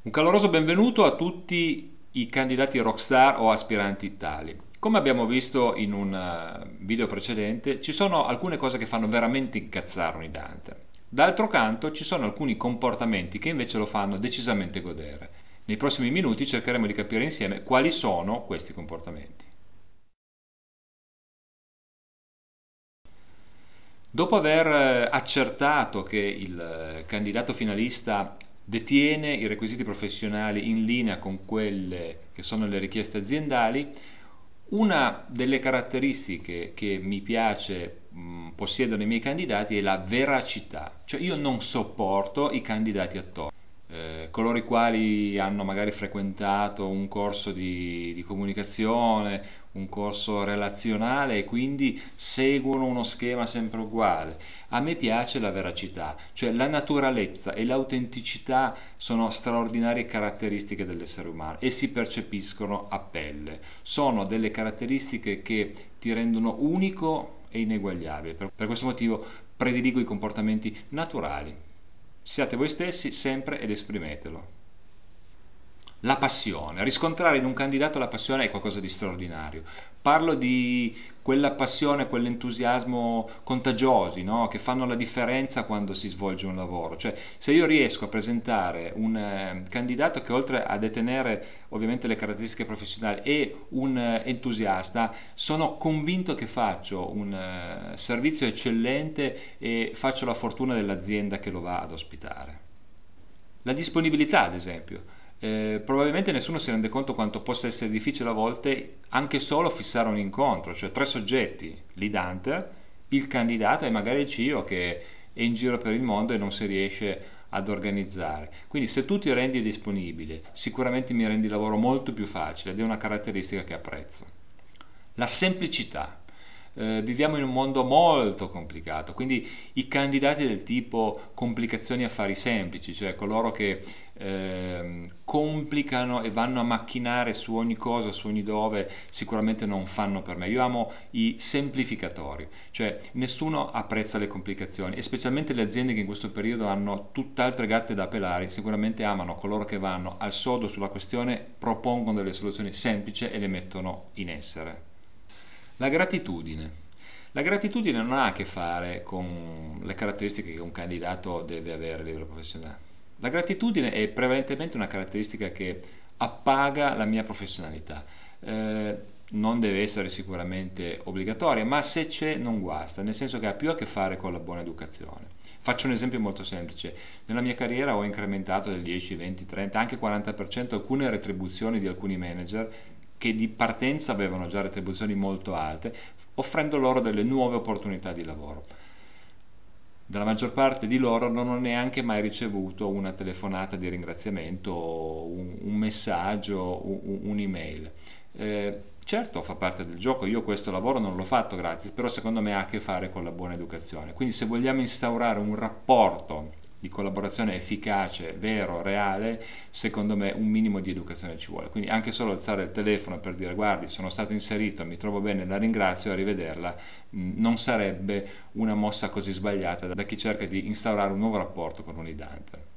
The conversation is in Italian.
Un caloroso benvenuto a tutti i candidati rockstar o aspiranti tali. Come abbiamo visto in un video precedente, ci sono alcune cose che fanno veramente incazzare un idante. D'altro canto, ci sono alcuni comportamenti che invece lo fanno decisamente godere. Nei prossimi minuti cercheremo di capire insieme quali sono questi comportamenti. Dopo aver accertato che il candidato finalista detiene i requisiti professionali in linea con quelle che sono le richieste aziendali, una delle caratteristiche che mi piace possiedere nei miei candidati è la veracità, cioè io non sopporto i candidati attori. Coloro i quali hanno magari frequentato un corso di comunicazione, un corso relazionale e quindi seguono uno schema sempre uguale. A me piace la veracità, cioè la naturalezza e l'autenticità sono straordinarie caratteristiche dell'essere umano e si percepiscono a pelle. Sono delle caratteristiche che ti rendono unico e ineguagliabile. Per questo motivo prediligo i comportamenti naturali. Siate voi stessi sempre ed esprimetelo. La passione, riscontrare in un candidato la passione è qualcosa di straordinario. Parlo di quella passione, quell'entusiasmo contagiosi, no? Che fanno la differenza quando si svolge un lavoro. Cioè, se io riesco a presentare un candidato che oltre a detenere ovviamente le caratteristiche professionali è un entusiasta, sono convinto che faccio un servizio eccellente e faccio la fortuna dell'azienda che lo va ad ospitare. La disponibilità, ad esempio. Probabilmente nessuno si rende conto quanto possa essere difficile a volte anche solo fissare un incontro, cioè tre soggetti, l'idante, il candidato e magari il CEO che è in giro per il mondo e non si riesce ad organizzare. Quindi se tu ti rendi disponibile, sicuramente mi rendi il lavoro molto più facile ed è una caratteristica che apprezzo. La semplicità. Viviamo in un mondo molto complicato, quindi i candidati del tipo complicazioni affari semplici, cioè coloro che complicano e vanno a macchinare su ogni cosa, su ogni dove, sicuramente non fanno per me. Io amo i semplificatori, cioè nessuno apprezza le complicazioni e specialmente le aziende che in questo periodo hanno tutt'altre gatte da pelare, sicuramente amano coloro che vanno al sodo sulla questione, propongono delle soluzioni semplici e le mettono in essere. La gratitudine. La gratitudine non ha a che fare con le caratteristiche che un candidato deve avere a livello professionale. La gratitudine è prevalentemente una caratteristica che appaga la mia professionalità. Non deve essere sicuramente obbligatoria, ma se c'è non guasta, nel senso che ha più a che fare con la buona educazione. Faccio un esempio molto semplice. Nella mia carriera ho incrementato del 10, 20, 30, anche 40% alcune retribuzioni di alcuni manager che di partenza avevano già retribuzioni molto alte, offrendo loro delle nuove opportunità di lavoro. Dalla maggior parte di loro non ho neanche mai ricevuto una telefonata di ringraziamento, un messaggio, un'email. Certo fa parte del gioco, io questo lavoro non l'ho fatto gratis, però secondo me ha a che fare con la buona educazione. Quindi se vogliamo instaurare un rapporto di collaborazione efficace, vero, reale, secondo me un minimo di educazione ci vuole. Quindi anche solo alzare il telefono per dire guardi, sono stato inserito, mi trovo bene, la ringrazio, arrivederla, non sarebbe una mossa così sbagliata da chi cerca di instaurare un nuovo rapporto con un idante.